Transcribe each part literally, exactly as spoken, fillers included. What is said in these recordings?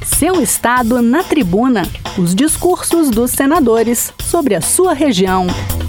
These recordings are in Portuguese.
Seu estado na tribuna. Os discursos dos senadores sobre a sua região.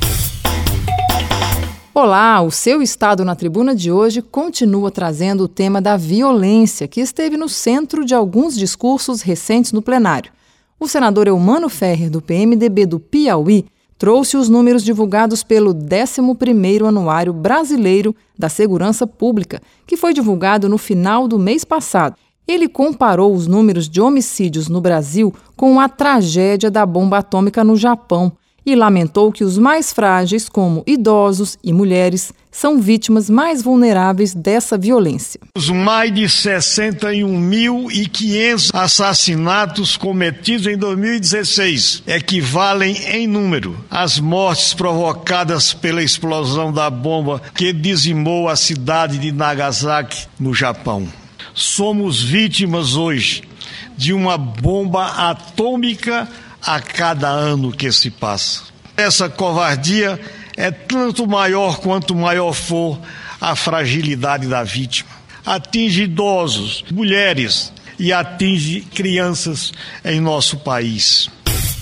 Olá, o Seu Estado na Tribuna de hoje continua trazendo o tema da violência, que esteve no centro de alguns discursos recentes no plenário. O senador Eumano Ferrer, do P M D B do Piauí, trouxe os números divulgados pelo décimo primeiro Anuário Brasileiro da Segurança Pública, que foi divulgado no final do mês passado. Ele comparou os números de homicídios no Brasil com a tragédia da bomba atômica no Japão e lamentou que os mais frágeis, como idosos e mulheres, são vítimas mais vulneráveis dessa violência. Os mais de sessenta e um mil e quinhentos assassinatos cometidos em dois mil e dezesseis equivalem em número às mortes provocadas pela explosão da bomba que dizimou a cidade de Nagasaki, no Japão. Somos vítimas hoje de uma bomba atômica a cada ano que se passa. Essa covardia é tanto maior quanto maior for a fragilidade da vítima. Atinge idosos, mulheres e atinge crianças em nosso país.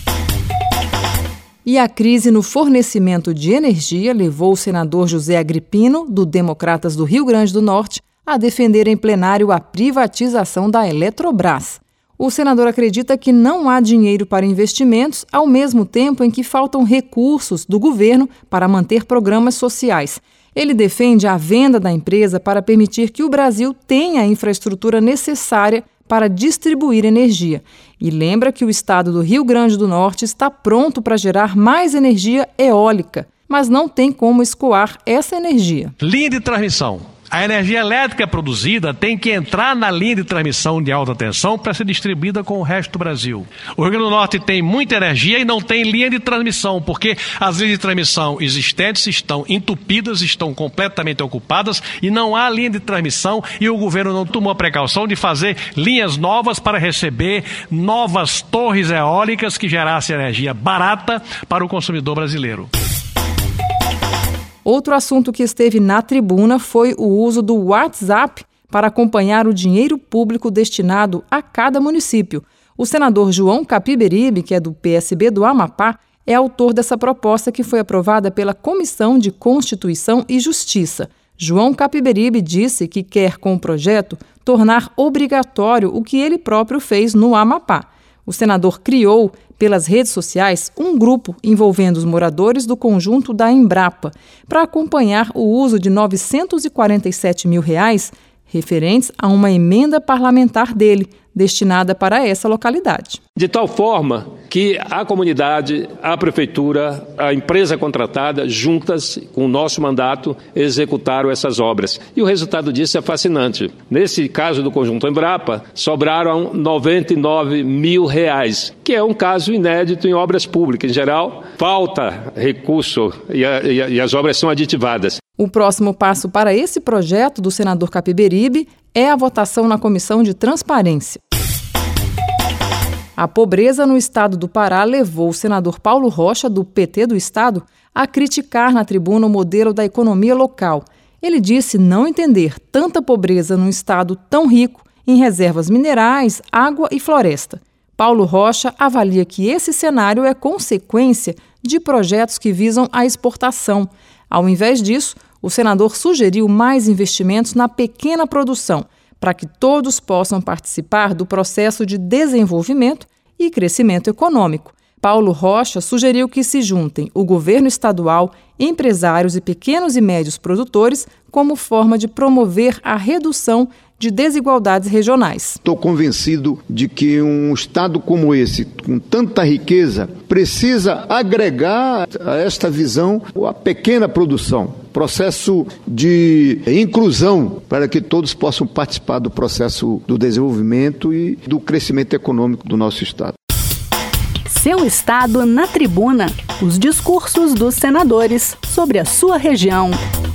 E a crise no fornecimento de energia levou o senador José Agripino, do Democratas do Rio Grande do Norte, a defender em plenário a privatização da Eletrobras. O senador acredita que não há dinheiro para investimentos, ao mesmo tempo em que faltam recursos do governo para manter programas sociais. Ele defende a venda da empresa para permitir que o Brasil tenha a infraestrutura necessária para distribuir energia. E lembra que o estado do Rio Grande do Norte está pronto para gerar mais energia eólica, mas não tem como escoar essa energia. Linha de transmissão. A energia elétrica produzida tem que entrar na linha de transmissão de alta tensão para ser distribuída com o resto do Brasil. O Rio Grande do Norte tem muita energia e não tem linha de transmissão, porque as linhas de transmissão existentes estão entupidas, estão completamente ocupadas e não há linha de transmissão, e o governo não tomou a precaução de fazer linhas novas para receber novas torres eólicas que gerassem energia barata para o consumidor brasileiro. Outro assunto que esteve na tribuna foi o uso do WhatsApp para acompanhar o dinheiro público destinado a cada município. O senador João Capiberibe, que é do P S B do Amapá, é autor dessa proposta que foi aprovada pela Comissão de Constituição e Justiça. João Capiberibe disse que quer, com o projeto, tornar obrigatório o que ele próprio fez no Amapá. O senador criou, pelas redes sociais, um grupo envolvendo os moradores do conjunto da Embrapa para acompanhar o uso de novecentos e quarenta e sete mil reais referentes a uma emenda parlamentar dele, destinada para essa localidade. De tal forma que a comunidade, a prefeitura, a empresa contratada, juntas com o nosso mandato, executaram essas obras. E o resultado disso é fascinante. Nesse caso do conjunto Embrapa, sobraram noventa e nove mil reais, que é um caso inédito em obras públicas. Em geral, falta recurso e, a, e, a, e as obras são aditivadas. O próximo passo para esse projeto do senador Capiberibe é a votação na Comissão de Transparência. A pobreza no estado do Pará levou o senador Paulo Rocha, do P T do estado, a criticar na tribuna o modelo da economia local. Ele disse não entender tanta pobreza num estado tão rico em reservas minerais, água e floresta. Paulo Rocha avalia que esse cenário é consequência de projetos que visam a exportação. Ao invés disso, o senador sugeriu mais investimentos na pequena produção, para que todos possam participar do processo de desenvolvimento e crescimento econômico. Paulo Rocha sugeriu que se juntem o governo estadual, empresários e pequenos e médios produtores como forma de promover a redução de desigualdades regionais. Estou convencido de que um estado como esse, com tanta riqueza, precisa agregar a esta visão a pequena produção, processo de inclusão, para que todos possam participar do processo do desenvolvimento e do crescimento econômico do nosso estado. Seu estado na tribuna. Os discursos dos senadores sobre a sua região.